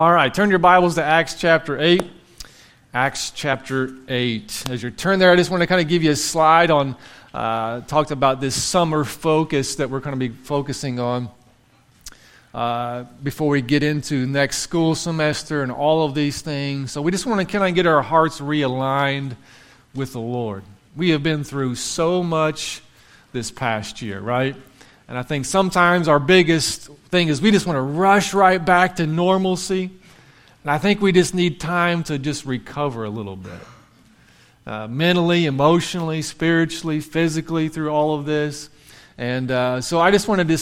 All right, turn your Bibles to Acts chapter 8. Acts chapter 8. As you turn there, I just want to kind of give you a slide on, talked about this summer focus that we're going to be focusing on before we get into next school semester and all of these things. So we just want to kind of get our hearts realigned with the Lord. We have been through so much this past year, right? And I think sometimes our biggest thing is we just want to rush right back to normalcy. And I think we just need time to just recover a little bit. Mentally, emotionally, spiritually, physically through all of this. And so I just want to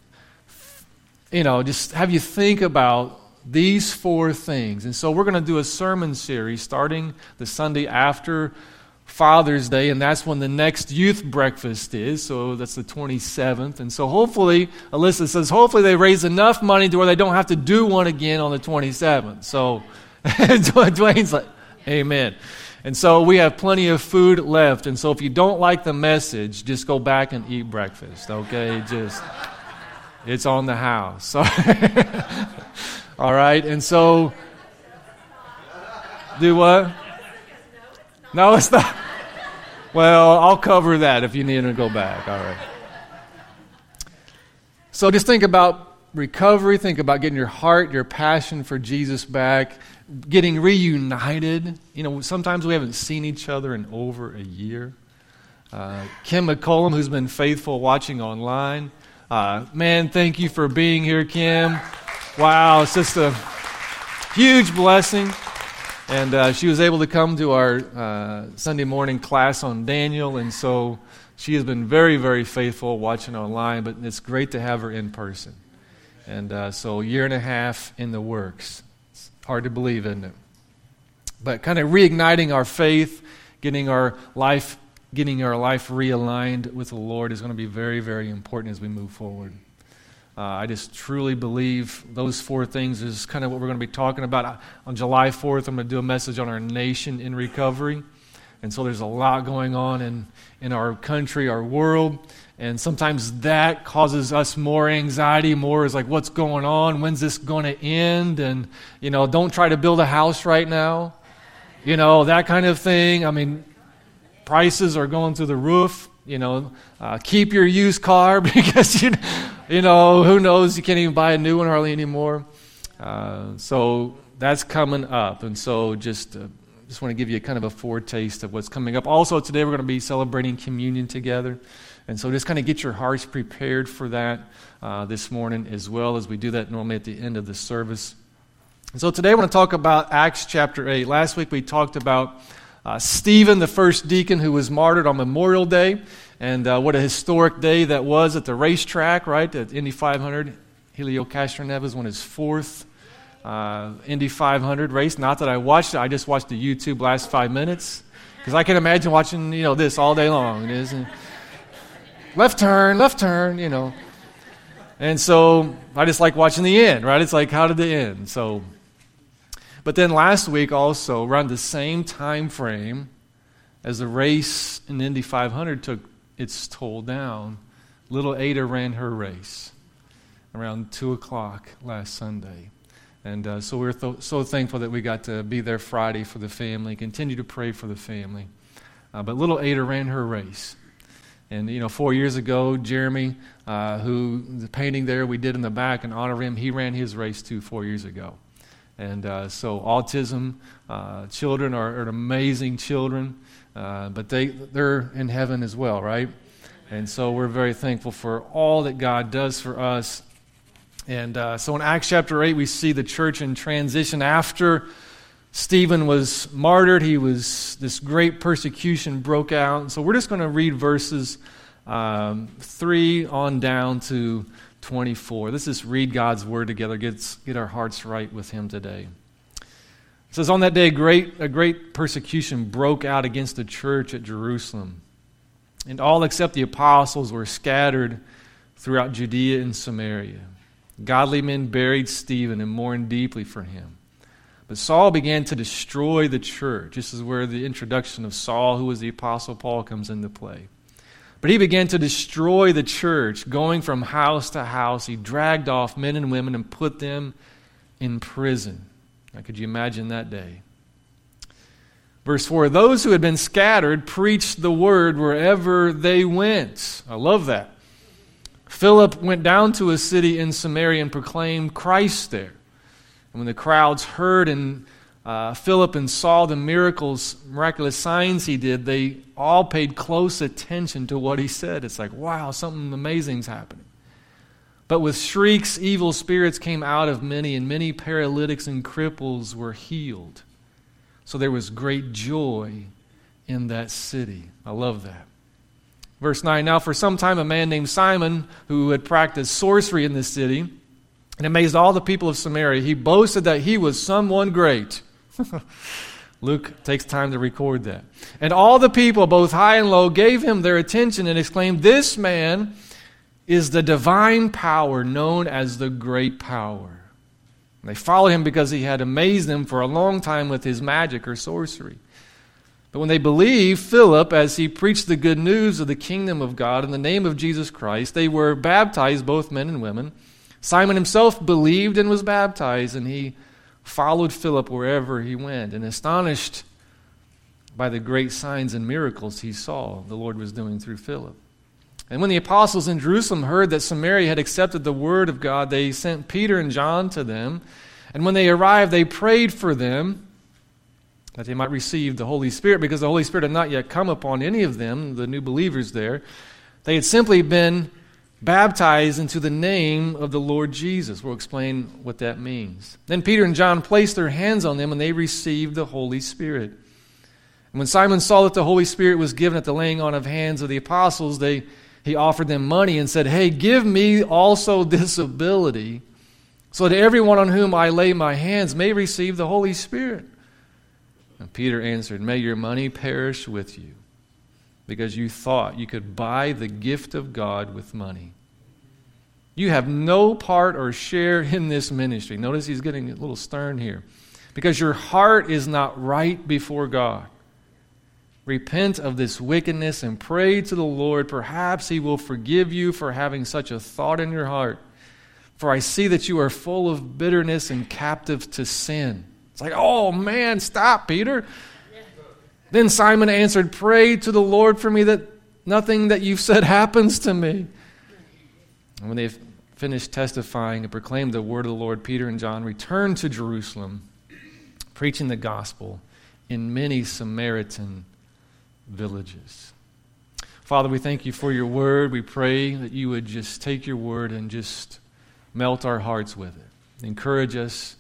just have you think about these four things. And so we're going to do a sermon series starting the Sunday after Father's Day, and that's when the next youth breakfast is, so that's the 27th. And so hopefully, Alyssa says, hopefully they raise enough money to where they don't have to do one again on the 27th. So Dwayne's like, amen. And so we have plenty of food left, and so if you don't like the message, just go back and eat breakfast, okay? It's on the house. All right, and so, do what? No, it's not. Well, I'll cover that if you need to go back. All right. So just think about recovery. Think about getting your heart, your passion for Jesus back, getting reunited. You know, sometimes we haven't seen each other in over a year. Kim McCollum, who's been faithful watching online. Man, thank you for being here, Kim. Wow, it's just a huge blessing. And she was able to come to our Sunday morning class on Daniel, and so she has been very, very faithful watching online, but it's great to have her in person. And so a year and a half in the works. It's hard to believe, isn't it? But kind of reigniting our faith, getting our life realigned with the Lord is going to be very, very important as we move forward. I just truly believe those four things is kind of what we're going to be talking about. On July 4th, I'm going to do a message on our nation in recovery. And so there's a lot going on in our country, our world. And sometimes that causes us more anxiety, more is like, what's going on? When's this going to end? And, don't try to build a house right now. That kind of thing. I mean, prices are going through the roof. Keep your used car because, who knows, you can't even buy a new one hardly anymore. So that's coming up. And so just want to give you kind of a foretaste of what's coming up. Also, today we're going to be celebrating communion together. And so just kind of get your hearts prepared for that this morning as well, as we do that normally at the end of the service. And so today I want to talk about Acts chapter 8. Last week we talked about Stephen, the first deacon who was martyred on Memorial Day, and what a historic day that was at the racetrack, right, at Indy 500. Helio Castroneves won his fourth Indy 500 race. Not that I watched it, I just watched the YouTube last 5 minutes, because I can imagine watching, this all day long. It is left turn, And so I just like watching the end, right? It's like, how did it end? But then last week also, around the same time frame as the race in Indy 500 took its toll down, little Ada ran her race around 2 o'clock last Sunday. And so we're so thankful that we got to be there Friday for the family, continue to pray for the family. But little Ada ran her race. And, 4 years ago, Jeremy, who the painting there we did in the back in honor of him, he ran his race too 4 years ago. And so autism children are amazing children, but they're in heaven as well, right? And so we're very thankful for all that God does for us. And so in Acts chapter 8, we see the church in transition. After Stephen was martyred, this great persecution broke out. And so we're just going to read verses 3 on down to 24. Let's just read God's word together, get our hearts right with him today. It says, on that day, a great persecution broke out against the church at Jerusalem. And all except the apostles were scattered throughout Judea and Samaria. Godly men buried Stephen and mourned deeply for him. But Saul began to destroy the church. This is where the introduction of Saul, who was the apostle Paul, comes into play. But he began to destroy the church, going from house to house. He dragged off men and women and put them in prison. Now, could you imagine that day? Verse 4, those who had been scattered preached the word wherever they went. I love that. Philip went down to a city in Samaria and proclaimed Christ there. And when the crowds heard Philip and saw the miraculous signs he did, they all paid close attention to what he said. It's like, wow, something amazing's happening. But with shrieks, evil spirits came out of many, and many paralytics and cripples were healed. So there was great joy in that city. I love that. Verse 9, now for some time a man named Simon, who had practiced sorcery in this city, and amazed all the people of Samaria, he boasted that he was someone great. Luke takes time to record that. And all the people, both high and low, gave him their attention and exclaimed, this man is the divine power known as the great power. And they followed him because he had amazed them for a long time with his magic or sorcery. But when they believed Philip as he preached the good news of the kingdom of God in the name of Jesus Christ, they were baptized, both men and women. Simon himself believed and was baptized, and he followed Philip wherever he went. And astonished by the great signs and miracles he saw the Lord was doing through Philip. And when the apostles in Jerusalem heard that Samaria had accepted the word of God, they sent Peter and John to them. And when they arrived, they prayed for them that they might receive the Holy Spirit, because the Holy Spirit had not yet come upon any of them, the new believers there. They had simply been baptized into the name of the Lord Jesus. We'll explain what that means. Then Peter and John placed their hands on them, and they received the Holy Spirit. And when Simon saw that the Holy Spirit was given at the laying on of hands of the apostles, he offered them money and said, hey, give me also this ability, so that everyone on whom I lay my hands may receive the Holy Spirit. And Peter answered, may your money perish with you, because you thought you could buy the gift of God with money. You have no part or share in this ministry. Notice he's getting a little stern here. Because your heart is not right before God. Repent of this wickedness and pray to the Lord. Perhaps he will forgive you for having such a thought in your heart. For I see that you are full of bitterness and captive to sin. It's like, oh man, stop, Peter. Then Simon answered, pray to the Lord for me that nothing that you've said happens to me. And when they finished testifying and proclaimed the word of the Lord, Peter and John returned to Jerusalem, preaching the gospel in many Samaritan villages. Father, we thank you for your word. We pray that you would just take your word and just melt our hearts with it. Encourage us.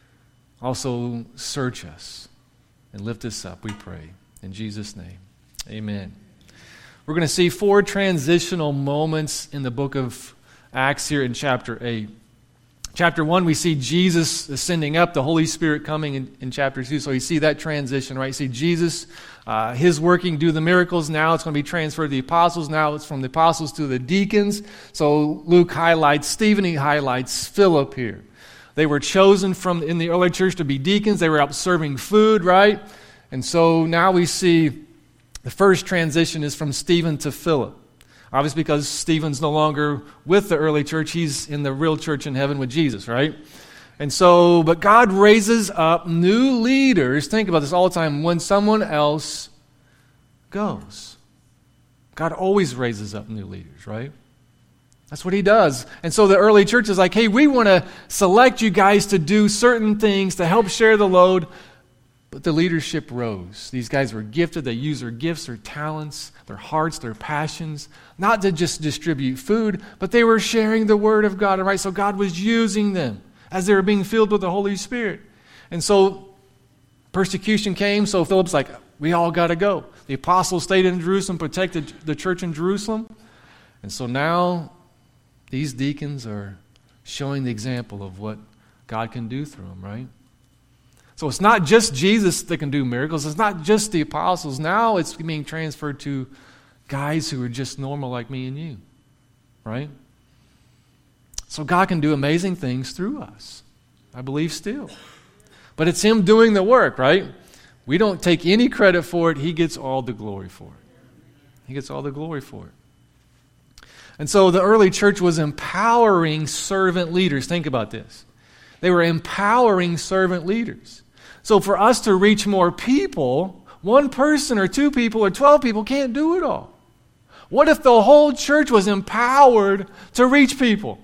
Also search us and lift us up, we pray. In Jesus' name, amen. We're going to see 4 transitional moments in the book of Acts here in chapter 8. Chapter 1, we see Jesus ascending up, the Holy Spirit coming in chapter 2. So you see that transition, right? You see Jesus, his working, do the miracles. Now it's going to be transferred to the apostles. Now it's from the apostles to the deacons. So Luke highlights Stephen, he highlights Philip here. They were chosen in the early church to be deacons. They were out serving food, right? And so now we see the first transition is from Stephen to Philip. Obviously because Stephen's no longer with the early church. He's in the real church in heaven with Jesus, right? And so, but God raises up new leaders. Think about this all the time. When someone else goes. God always raises up new leaders, right? That's what he does. And so the early church is like, hey, we want to select you guys to do certain things to help share the load. But the leadership rose. These guys were gifted. They used their gifts, their talents, their hearts, their passions, not to just distribute food, but they were sharing the word of God. Right? So God was using them as they were being filled with the Holy Spirit. And so persecution came, so Philip's like, we all got to go. The apostles stayed in Jerusalem, protected the church in Jerusalem. And so now these deacons are showing the example of what God can do through them, right? So it's not just Jesus that can do miracles. It's not just the apostles. Now it's being transferred to guys who are just normal like me and you, right? So God can do amazing things through us. I believe still. But it's him doing the work, right? We don't take any credit for it. He gets all the glory for it. He gets all the glory for it. And so the early church was empowering servant leaders. Think about this. They were empowering servant leaders. So for us to reach more people, one person or two people or 12 people can't do it all. What if the whole church was empowered to reach people?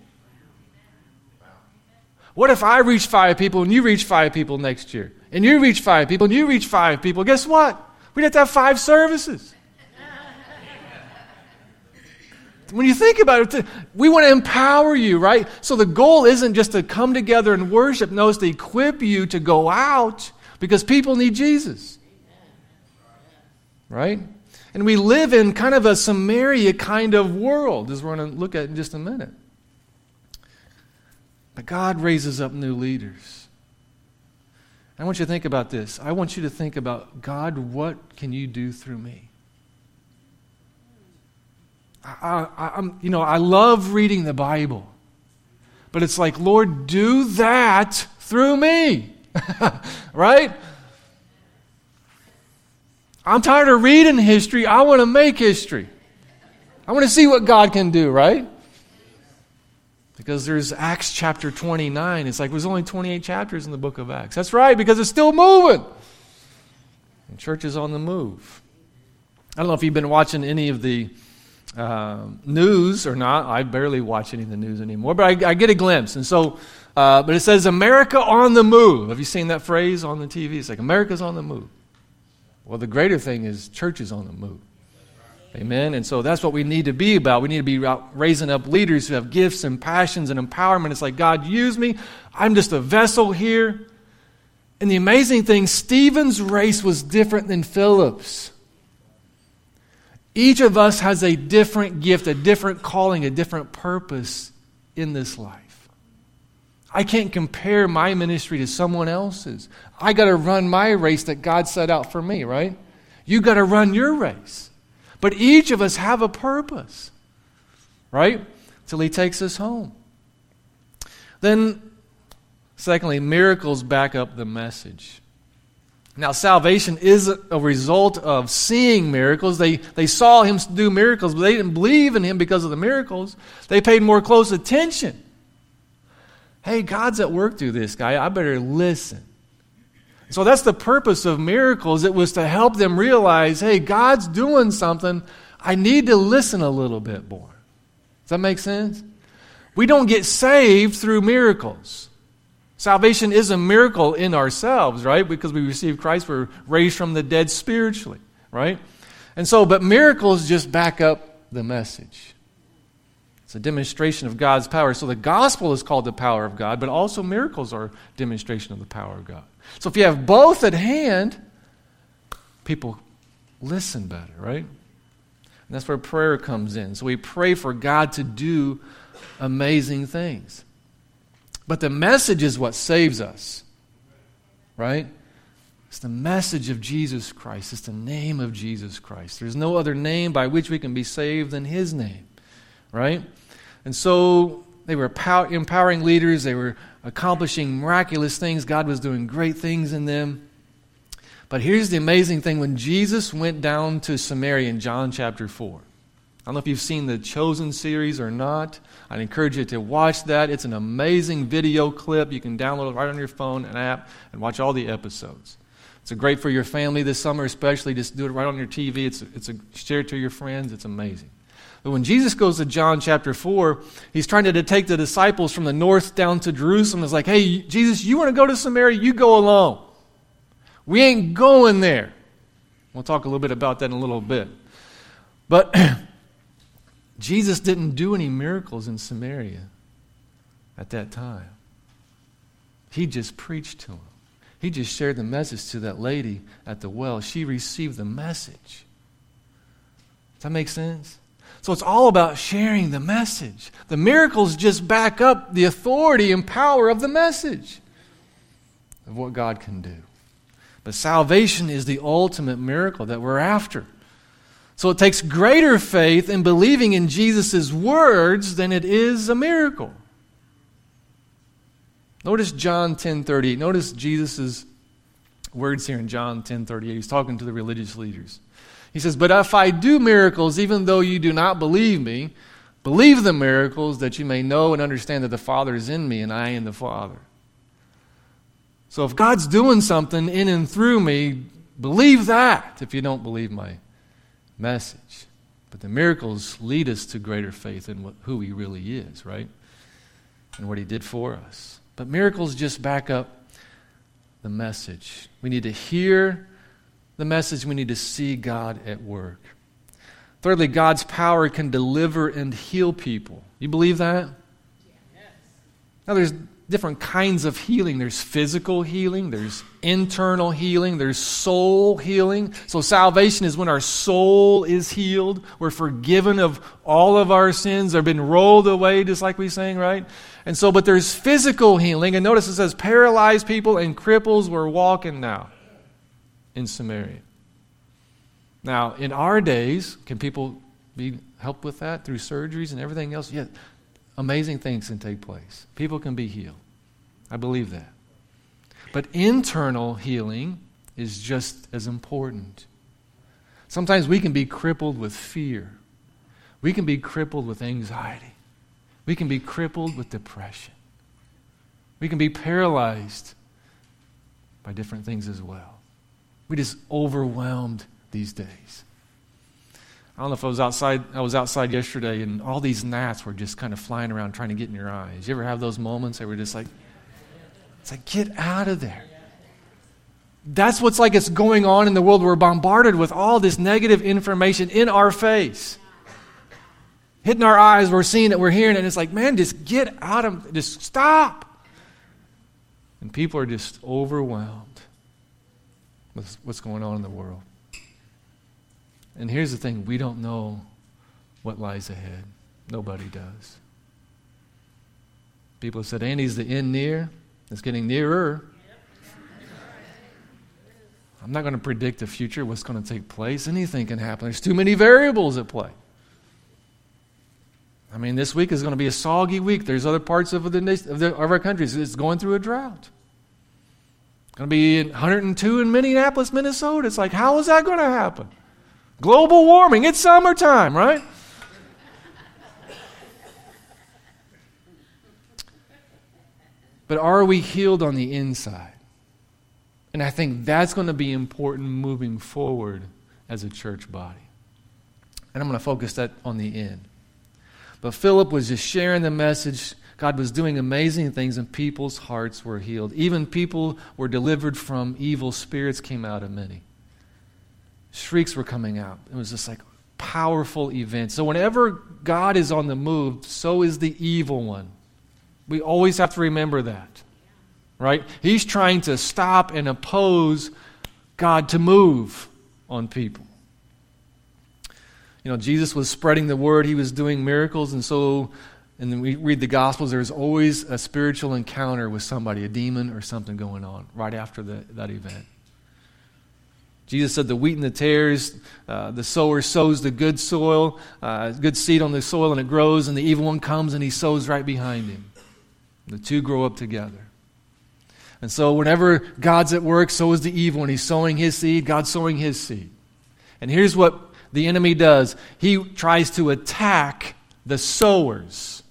What if I reach 5 people and you reach 5 people next year? And you reach 5 people and you reach 5 people? Guess what? We'd have to have 5 services. When you think about it, we want to empower you, right? So the goal isn't just to come together and worship. No, it's to equip you to go out because people need Jesus. Right? And we live in kind of a Samaria kind of world, as we're going to look at in just a minute. But God raises up new leaders. I want you to think about this. I want you to think about, God, what can you do through me? I love reading the Bible, but it's like, Lord, do that through me, right? I'm tired of reading history. I want to make history. I want to see what God can do, right? Because there's Acts chapter 29. It's like there's only 28 chapters in the book of Acts. That's right, because it's still moving. And church is on the move. I don't know if you've been watching any of the news or not. I barely watch any of the news anymore, but I get a glimpse. And so, but it says America on the move. Have you seen that phrase on the TV? It's like America's on the move. Well, the greater thing is church is on the move. Amen. And so that's what we need to be about. We need to be raising up leaders who have gifts and passions and empowerment. It's like, God, use me. I'm just a vessel here. And the amazing thing, Stephen's race was different than Philip's. Each of us has a different gift, a different calling, a different purpose in this life. I can't compare my ministry to someone else's. I got to run my race that God set out for me, right? You got to run your race. But each of us have a purpose, right? Till He takes us home. Then, secondly, miracles back up the message. Now, salvation is a result of seeing miracles. They saw Him do miracles, but they didn't believe in Him because of the miracles. They paid more close attention. Hey, God's at work through this guy. I better listen. So that's the purpose of miracles. It was to help them realize, hey, God's doing something. I need to listen a little bit more. Does that make sense? We don't get saved through miracles. Salvation is a miracle in ourselves, right? Because we receive Christ, we're raised from the dead spiritually, right? And so, but miracles just back up the message. It's a demonstration of God's power. So the gospel is called the power of God, but also miracles are a demonstration of the power of God. So if you have both at hand, people listen better, right? And that's where prayer comes in. So we pray for God to do amazing things. But the message is what saves us, right? It's the message of Jesus Christ. It's the name of Jesus Christ. There's no other name by which we can be saved than His name, right? And so they were empowering leaders. They were accomplishing miraculous things. God was doing great things in them. But here's the amazing thing. When Jesus went down to Samaria in John chapter 4, I don't know if you've seen the Chosen series or not. I'd encourage you to watch that. It's an amazing video clip. You can download it right on your phone, an app, and watch all the episodes. It's great for your family this summer, especially. Just do it right on your TV. Share it to your friends. It's amazing. But when Jesus goes to John chapter 4, He's trying to take the disciples from the north down to Jerusalem. It's like, hey, Jesus, you want to go to Samaria? You go alone. We ain't going there. We'll talk a little bit about that in a little bit. But Jesus didn't do any miracles in Samaria at that time. He just preached to them. He just shared the message to that lady at the well. She received the message. Does that make sense? So it's all about sharing the message. The miracles just back up the authority and power of the message of what God can do. But salvation is the ultimate miracle that we're after. So it takes greater faith in believing in Jesus' words than it is a miracle. Notice John 10:38. Notice Jesus' words here in John 10:38. He's talking to the religious leaders. He says, but if I do miracles, even though you do not believe me, believe the miracles that you may know and understand that the Father is in me and I in the Father. So if God's doing something in and through me, believe that if you don't believe my message. But the miracles lead us to greater faith in who He really is, right? And what He did for us. But miracles just back up the message. We need to hear the message. We need to see God at work. Thirdly, God's power can deliver and heal people. You believe that? Yes. Now there's different kinds of healing. There's physical healing, there's internal healing, there's soul healing. So salvation is when our soul is healed. We're forgiven of all of our sins. They've been rolled away, just like we sang, right? And so, but there's physical healing. And notice it says paralyzed people and cripples were walking now in Samaria. Now, in our days, can people be helped with that through surgeries and everything else? Yeah. Amazing things can take place. People can be healed. I believe that. But internal healing is just as important. Sometimes we can be crippled with fear. We can be crippled with anxiety. We can be crippled with depression. We can be paralyzed by different things as well. We're just overwhelmed these days. I don't know if I was outside yesterday and all these gnats were just kind of flying around trying to get in your eyes. You ever have those moments that were just like, it's like, get out of there. That's what's like it's going on in the world. We're bombarded with all this negative information in our face. Hitting our eyes, we're seeing it, we're hearing it, and it's like, man, just get out of, just stop. And people are just overwhelmed with what's going on in the world. And here's the thing, we don't know what lies ahead. Nobody does. People have said, Andy, is the end near? It's getting nearer. I'm not going to predict the future, what's going to take place. Anything can happen. There's too many variables at play. I mean, this week is going to be a soggy week. There's other parts of our countries. It's going through a drought. It's going to be 102 in Minneapolis, Minnesota. It's like, how is that going to happen? Global warming. It's summertime, right? But are we healed on the inside? And I think that's going to be important moving forward as a church body. And I'm going to focus that on the end. But Philip was just sharing the message. God was doing amazing things and people's hearts were healed. Even people were delivered from evil spirits came out of many. Shrieks were coming out. It was just like a powerful event. So whenever God is on the move, so is the evil one. We always have to remember that. Right? He's trying to stop and oppose God to move on people. You know, Jesus was spreading the word. He was doing miracles. And then we read the Gospels, there's always a spiritual encounter with somebody, a demon or something going on right after that event. Jesus said the wheat and the tares, the sower sows the good soil, good seed on the soil, and it grows, and the evil one comes and he sows right behind him. The two grow up together. And so whenever God's at work, so is the evil one. He's sowing his seed, God's sowing his seed. And here's what the enemy does. He tries to attack the sowers.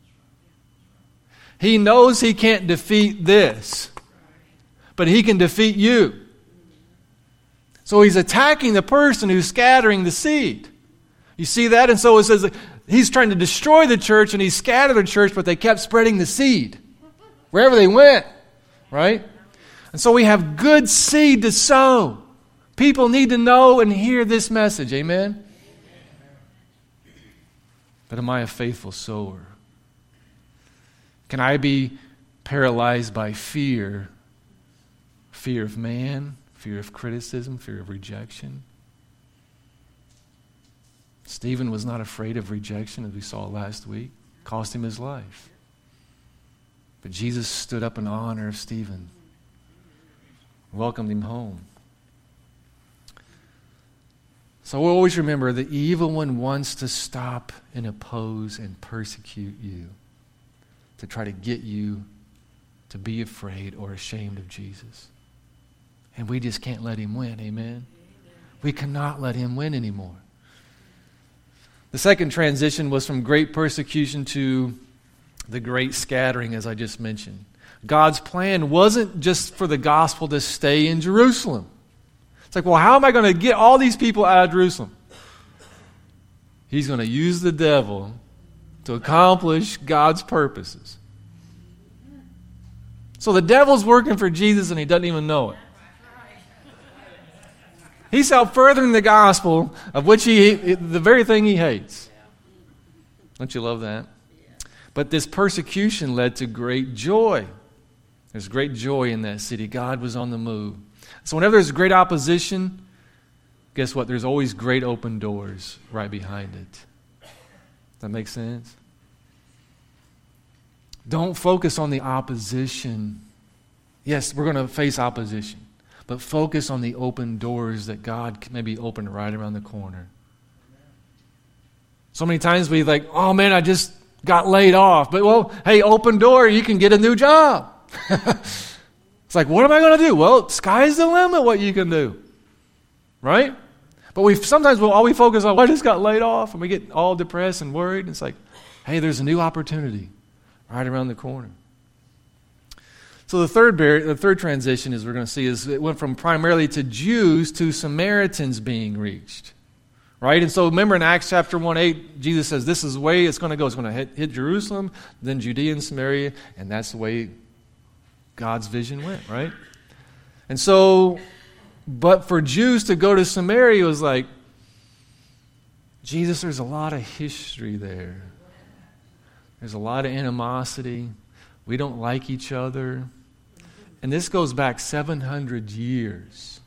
He knows he can't defeat this, but he can defeat you. So he's attacking the person who's scattering the seed. You see that? And so it says he's trying to destroy the church and he scattered the church, but they kept spreading the seed wherever they went. Right? And so we have good seed to sow. People need to know and hear this message. Amen? But am I a faithful sower? Can I be paralyzed by fear? Fear of man, fear of criticism, fear of rejection. Stephen was not afraid of rejection, as we saw last week. It cost him his life. But Jesus stood up in honor of Stephen, welcomed him home. So we'll always remember the evil one wants to stop and oppose and persecute you, to try to get you to be afraid or ashamed of Jesus. And we just can't let him win, amen? We cannot let him win anymore. The second transition was from great persecution to the great scattering, as I just mentioned. God's plan wasn't just for the gospel to stay in Jerusalem. It's like, well, how am I going to get all these people out of Jerusalem? He's going to use the devil to accomplish God's purposes. So the devil's working for Jesus and he doesn't even know it. He's out furthering the gospel of which the very thing he hates. Don't you love that? But this persecution led to great joy. There's great joy in that city. God was on the move. So whenever there's great opposition, guess what? There's always great open doors right behind it. Does that make sense? Don't focus on the opposition. Yes, we're going to face opposition. But focus on the open doors that God can maybe open right around the corner. So many times we like, oh man, I just got laid off. But well, hey, open door, you can get a new job. It's like, what am I going to do? Well, sky's the limit what you can do. Right? But sometimes all we focus on, well, I just got laid off, and we get all depressed and worried. And it's like, hey, there's a new opportunity right around the corner. So the third transition, as we're going to see, is it went from primarily to Jews to Samaritans being reached. Right? And so remember in Acts chapter 1:8, Jesus says this is the way it's going to go. It's going to hit Jerusalem, then Judea and Samaria, and that's the way God's vision went, right? And so, but for Jews to go to Samaria was like, Jesus, there's a lot of history there. There's a lot of animosity. We don't like each other. And this goes back 700 years.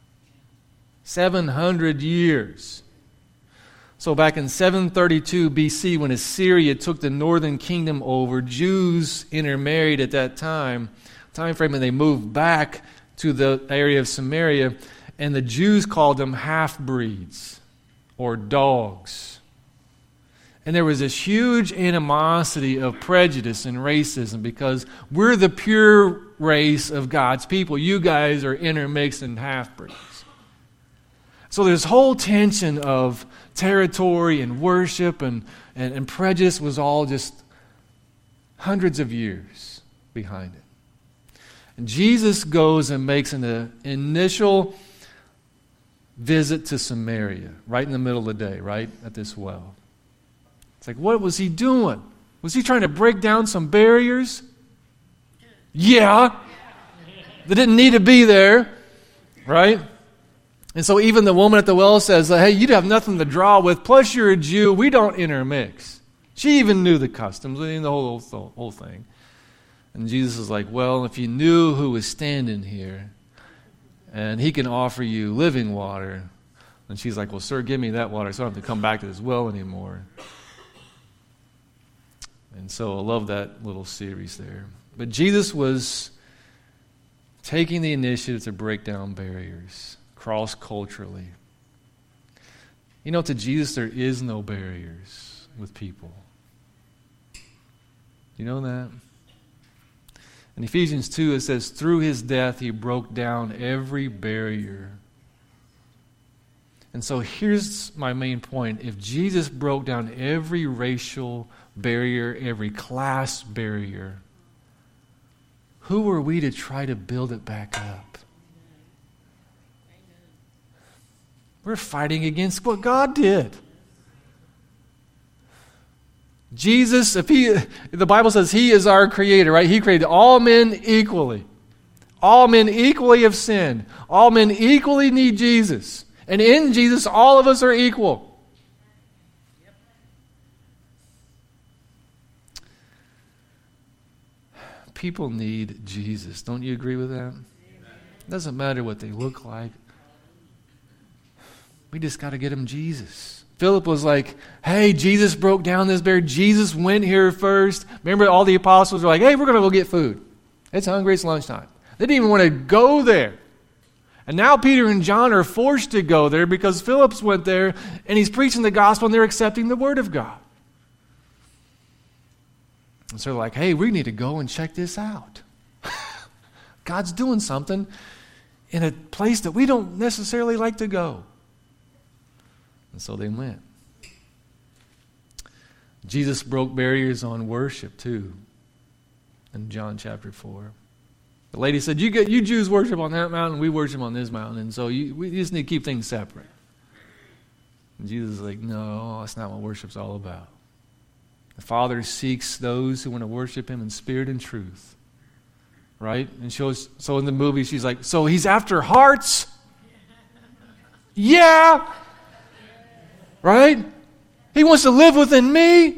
700 years. So back in 732 BC, when Assyria took the northern kingdom over, Jews intermarried at that time frame, and they moved back to the area of Samaria, and the Jews called them half-breeds or dogs. And there was this huge animosity of prejudice and racism because we're the pure race of God's people. You guys are intermixed and half-breeds. So this whole tension of territory and worship and prejudice was all just hundreds of years behind it. And Jesus goes and makes an initial visit to Samaria, right in the middle of the day, right at this well. It's like, what was he doing? Was he trying to break down some barriers? Yeah. They didn't need to be there, right? And so even the woman at the well says, hey, you'd have nothing to draw with, plus you're a Jew, we don't intermix. She even knew the customs, the whole thing. And Jesus is like, well, if you knew who was standing here, and he can offer you living water. And she's like, well, sir, give me that water so I don't have to come back to this well anymore. And so I love that little series there. But Jesus was taking the initiative to break down barriers, cross-culturally. You know, to Jesus, there is no barriers with people. You know that? In Ephesians 2, it says, through his death, he broke down every barrier. And so here's my main point. If Jesus broke down every racial barrier, every class barrier, who are we to try to build it back up? We're fighting against what God did. Jesus, the Bible says he is our creator, right? He created all men equally. All men equally have sinned. All men equally need Jesus. And in Jesus, all of us are equal. People need Jesus. Don't you agree with that? It doesn't matter what they look like. We just got to get them Jesus. Philip was like, hey, Jesus broke down this barrier. Jesus went here first. Remember, all the apostles were like, hey, we're going to go get food. It's hungry. It's lunchtime. They didn't even want to go there. And now Peter and John are forced to go there because Philip went there and he's preaching the gospel and they're accepting the word of God. And so they're like, hey, we need to go and check this out. God's doing something in a place that we don't necessarily like to go. And so they went. Jesus broke barriers on worship too. in John chapter 4. The lady said, you Jews worship on that mountain, we worship on this mountain, and so we just need to keep things separate. And Jesus is like, no, that's not what worship's all about. The Father seeks those who want to worship Him in spirit and truth. Right? And so in the movie, she's like, so He's after hearts? Yeah! Right? He wants to live within me?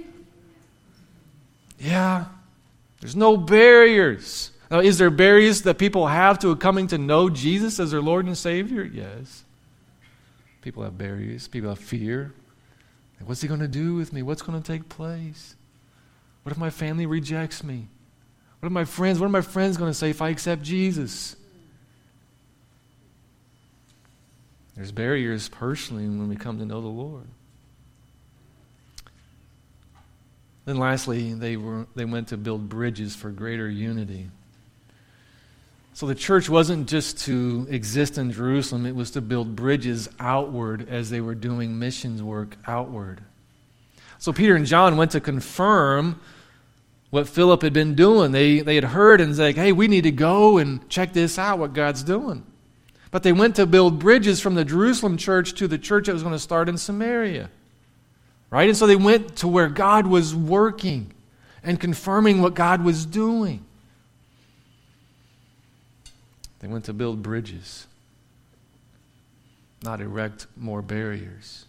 Yeah. There's no barriers. Now, is there barriers that people have to coming to know Jesus as their Lord and Savior? Yes. People have barriers. People have fear. What's He going to do with me? What's going to take place? What if my family rejects me? What are my friends going to say if I accept Jesus? There's barriers personally when we come to know the Lord. Then lastly, they went to build bridges for greater unity. So the church wasn't just to exist in Jerusalem, it was to build bridges outward as they were doing missions work outward. So Peter and John went to confirm what Philip had been doing. They had heard and said, hey, we need to go and check this out, what God's doing. But they went to build bridges from the Jerusalem church to the church that was going to start in Samaria. Right? And so they went to where God was working and confirming what God was doing. They went to build bridges, not erect more barriers.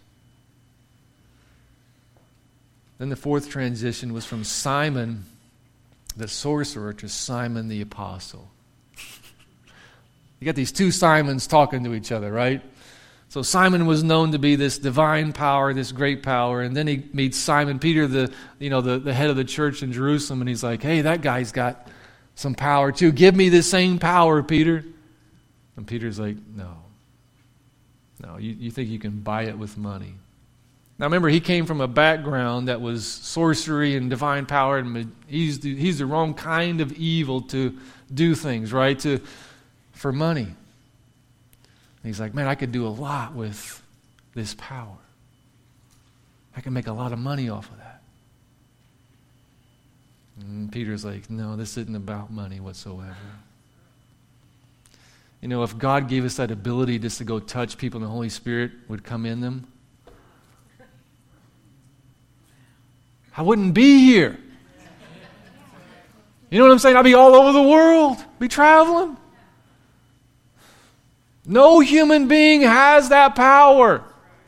Then the fourth transition was from Simon the sorcerer to Simon the apostle. You got these two Simons talking to each other, right? So Simon was known to be this divine power, this great power, and then he meets Simon Peter, the head of the church in Jerusalem, and he's like, hey, that guy's got some power too. Give me the same power, Peter. And Peter's like, no, you think you can buy it with money. Now remember, he came from a background that was sorcery and divine power, and he's the wrong kind of evil to do things, right? For money. And he's like, man, I could do a lot with this power. I can make a lot of money off of that. And Peter's like, no, this isn't about money whatsoever. You know, if God gave us that ability just to go touch people and the Holy Spirit would come in them, I wouldn't be here. You know what I'm saying? I'd be all over the world, be traveling. No human being has that power.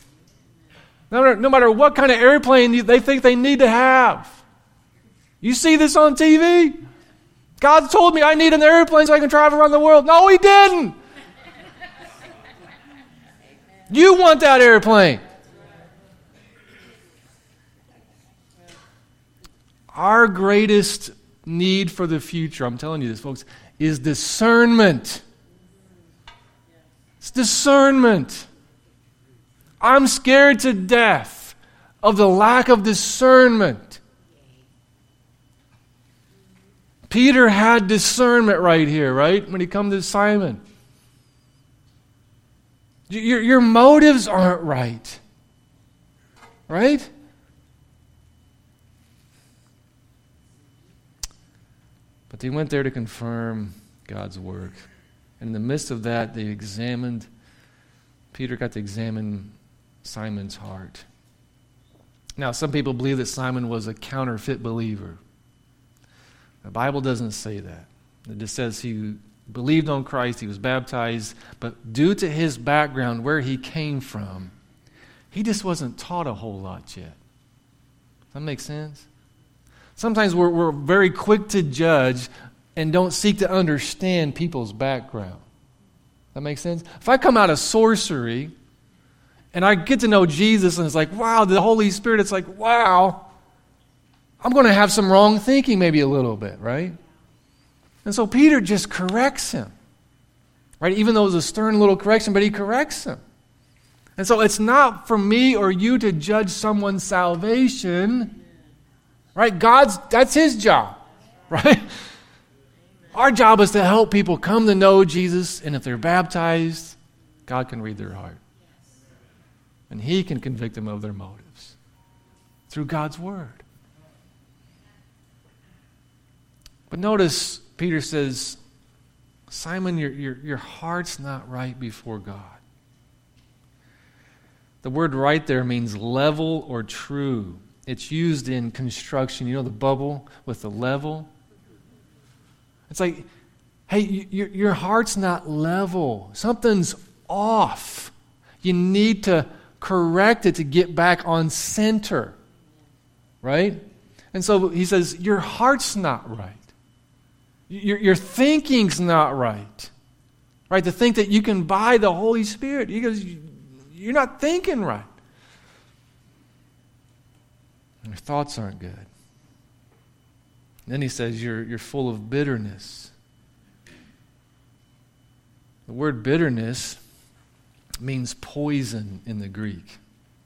No matter what kind of airplane they think they need to have. You see this on TV? God told me I need an airplane so I can travel around the world. No, He didn't. You want that airplane. Our greatest need for the future, I'm telling you this, folks, is discernment. It's discernment. I'm scared to death of the lack of discernment. Peter had discernment right here, right? When he comes to Simon. Your motives aren't right. Right? But they went there to confirm God's work. And in the midst of that, Peter got to examine Simon's heart. Now, some people believe that Simon was a counterfeit believer. The Bible doesn't say that. It just says he believed on Christ, he was baptized, but due to his background, where he came from, he just wasn't taught a whole lot yet. Does that make sense? Sometimes we're very quick to judge and don't seek to understand people's background. That makes sense? If I come out of sorcery and I get to know Jesus and it's like, wow, the Holy Spirit, it's like, wow, I'm going to have some wrong thinking maybe a little bit, right? And so Peter just corrects him, right? Even though it was a stern little correction, but he corrects him. And so it's not for me or you to judge someone's salvation, right? That's His job, right? Our job is to help people come to know Jesus, and if they're baptized, God can read their heart. And He can convict them of their motives through God's Word. But notice Peter says, Simon, your heart's not right before God. The word right there means level or true. It's used in construction. You know the bubble with the level? It's like, hey, your heart's not level. Something's off. You need to correct it to get back on center. Right? And so he says, your heart's not right. Your thinking's not right. Right? To think that you can buy the Holy Spirit. He goes, you're not thinking right. Your thoughts aren't good. Then he says, you're full of bitterness. The word bitterness means poison in the Greek.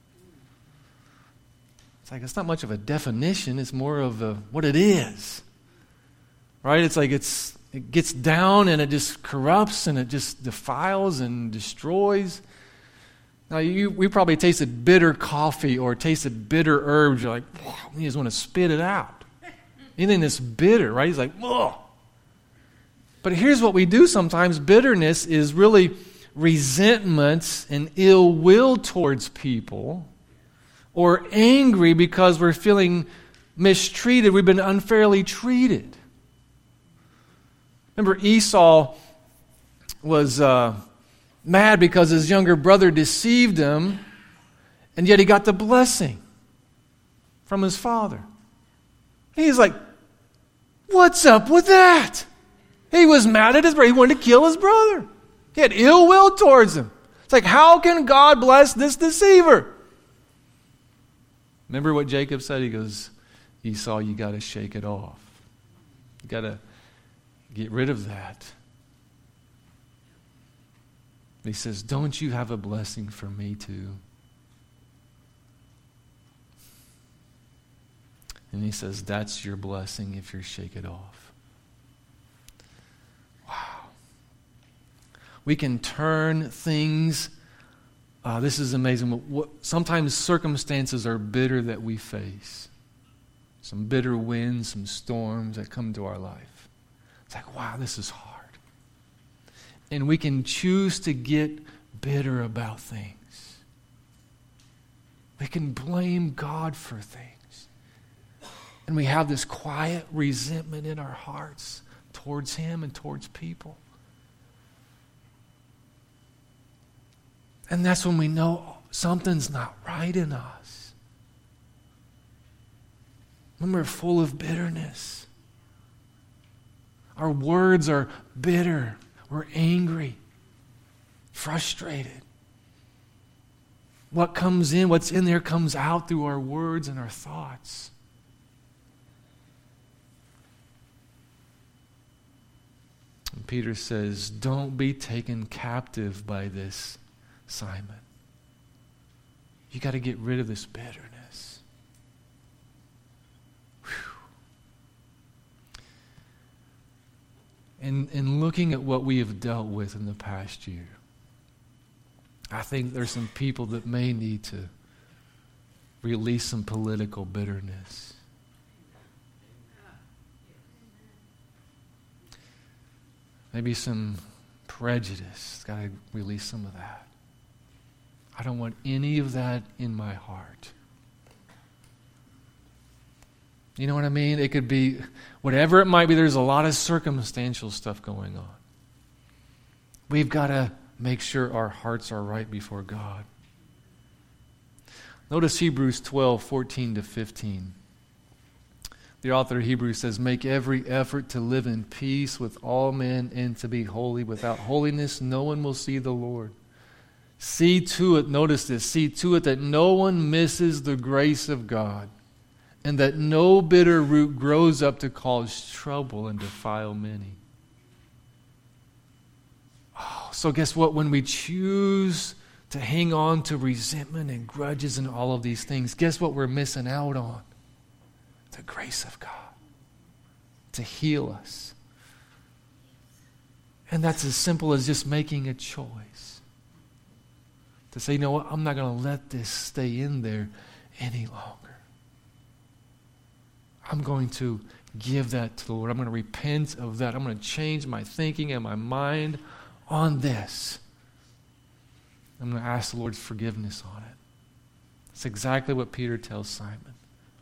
It's like it's not much of a definition. It's more of what it is. Right? It's like it gets down and it just corrupts and it just defiles and destroys. Now, we probably tasted bitter coffee or tasted bitter herbs. You're like, you just want to spit it out. Anything that's bitter, right? He's like, whoa. But here's what we do sometimes. Bitterness is really resentment and ill will towards people, or angry because we're feeling mistreated. We've been unfairly treated. Remember, Esau was mad because his younger brother deceived him, and yet he got the blessing from his father. He's like, what's up with that? He was mad at his brother. He wanted to kill his brother. He had ill will towards him. It's like, how can God bless this deceiver? Remember what Jacob said? He goes, Esau, you got to shake it off. You got to get rid of that. He says, don't you have a blessing for me too? And he says, that's your blessing if you shake it off. Wow. We can turn things. This is amazing. Sometimes circumstances are bitter that we face. Some bitter winds, some storms that come to our life. It's like, wow, this is hard. And we can choose to get bitter about things. We can blame God for things. And we have this quiet resentment in our hearts towards Him and towards people. And that's when we know something's not right in us. When we're full of bitterness. Our words are bitter. We're angry, frustrated. What comes in, what's in there comes out through our words and our thoughts. And Peter says, don't be taken captive by this, Simon. You got to get rid of this bitterness. And looking at what we have dealt with in the past year, I think there's some people that may need to release some political bitterness. Maybe some prejudice. Got to release some of that. I don't want any of that in my heart. You know what I mean? It could be whatever it might be. There's a lot of circumstantial stuff going on. We've got to make sure our hearts are right before God. Notice Hebrews 12:14-15. The author of Hebrews says, make every effort to live in peace with all men and to be holy. Without holiness, no one will see the Lord. See to it, notice this, see to it that no one misses the grace of God, and that no bitter root grows up to cause trouble and defile many. Oh, so guess what? When we choose to hang on to resentment and grudges and all of these things, guess what we're missing out on? The grace of God to heal us. And that's as simple as just making a choice. To say, you know what? I'm not going to let this stay in there any longer. I'm going to give that to the Lord. I'm going to repent of that. I'm going to change my thinking and my mind on this. I'm going to ask the Lord's forgiveness on it. That's exactly what Peter tells Simon.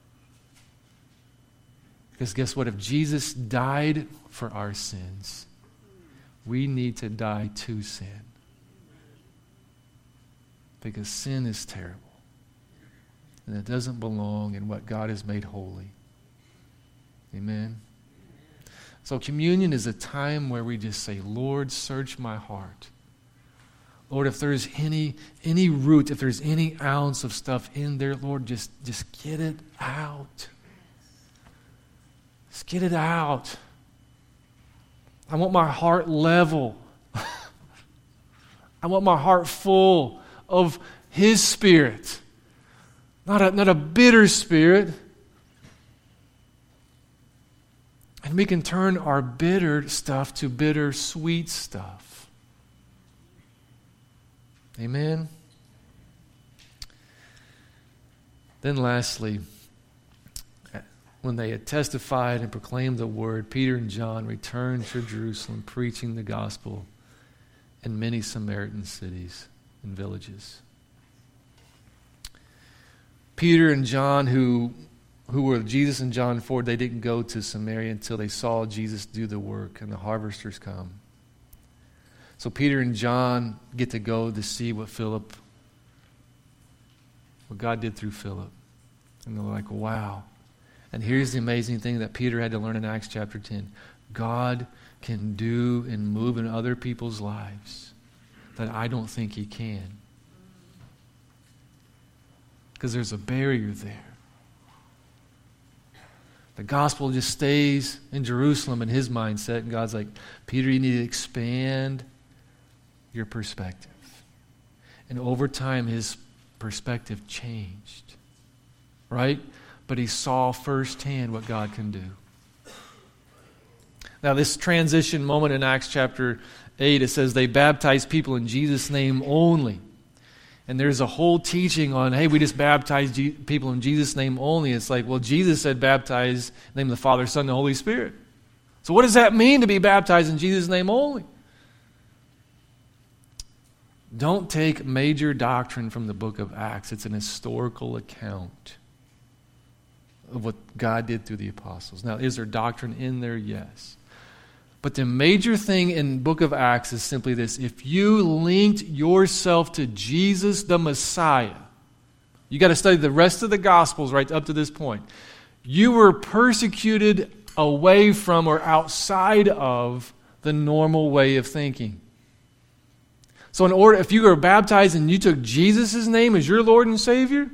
Because guess what? If Jesus died for our sins, we need to die to sin. Because sin is terrible. And it doesn't belong in what God has made holy. Amen? So communion is a time where we just say, Lord, search my heart. Lord, if there's any root, if there's any ounce of stuff in there, Lord, just get it out. Just get it out. I want my heart level. I want my heart full of His Spirit. Not a bitter spirit. And we can turn our bitter stuff to bitter sweet stuff. Amen? Then lastly, when they had testified and proclaimed the word, Peter and John returned to Jerusalem, preaching the gospel in many Samaritan cities and villages. Peter and John, who were Jesus and John Ford, they didn't go to Samaria until they saw Jesus do the work and the harvesters come. So Peter and John get to go to see what God did through Philip. And they're like, wow. And here's the amazing thing that Peter had to learn in Acts chapter 10. God can do and move in other people's lives that I don't think He can. Because there's a barrier there. The gospel just stays in Jerusalem in his mindset. And God's like, Peter, you need to expand your perspective. And over time, his perspective changed. Right? But he saw firsthand what God can do. Now, this transition moment in Acts chapter 8, it says they baptized people in Jesus' name only. And there's a whole teaching on, hey, we just baptize people in Jesus' name only. It's like, well, Jesus said baptize in the name of the Father, Son, and the Holy Spirit. So what does that mean to be baptized in Jesus' name only? Don't take major doctrine from the book of Acts. It's an historical account of what God did through the apostles. Now, is there doctrine in there? Yes. But the major thing in the book of Acts is simply this. If you linked yourself to Jesus the Messiah, you got to study the rest of the Gospels right up to this point. You were persecuted away from or outside of the normal way of thinking. So if you were baptized and you took Jesus' name as your Lord and Savior,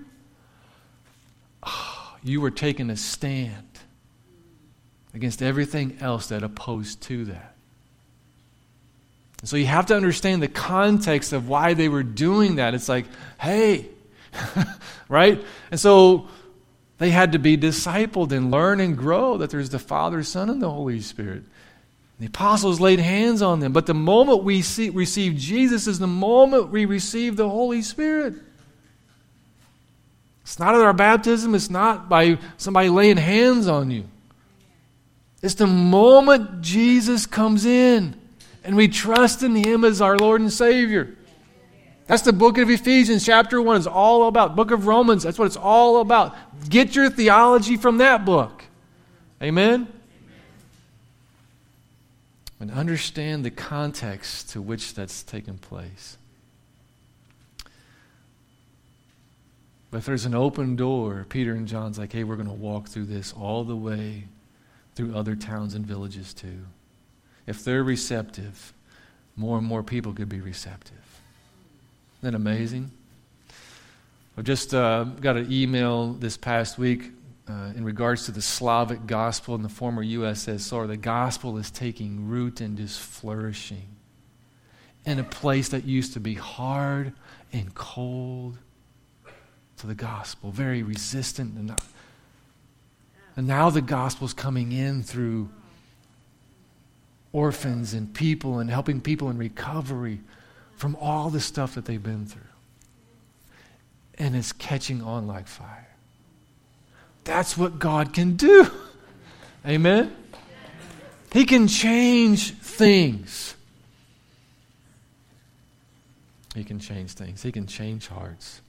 you were taking a stand against everything else that opposed to that. And so you have to understand the context of why they were doing that. It's like, hey, right? And so they had to be discipled and learn and grow that there's the Father, Son, and the Holy Spirit. The apostles laid hands on them. But the moment we receive Jesus is the moment we receive the Holy Spirit. It's not at our baptism. It's not by somebody laying hands on you. It's the moment Jesus comes in and we trust in Him as our Lord and Savior. That's the book of Ephesians, chapter 1. It's all about. Book of Romans, that's what it's all about. Get your theology from that book. Amen? And understand the context to which that's taken place. But if there's an open door, Peter and John's like, hey, we're going to walk through this all the way through other towns and villages too. If they're receptive, more and more people could be receptive. Isn't that amazing? I just got an email this past week in regards to the Slavic gospel in the former USSR. The gospel is taking root and just flourishing in a place that used to be hard and cold to the gospel, very resistant. And now the gospel's coming in through orphans and people and helping people in recovery from all the stuff that they've been through. And it's catching on like fire. That's what God can do. Amen? He can change things. He can change things. He can change hearts.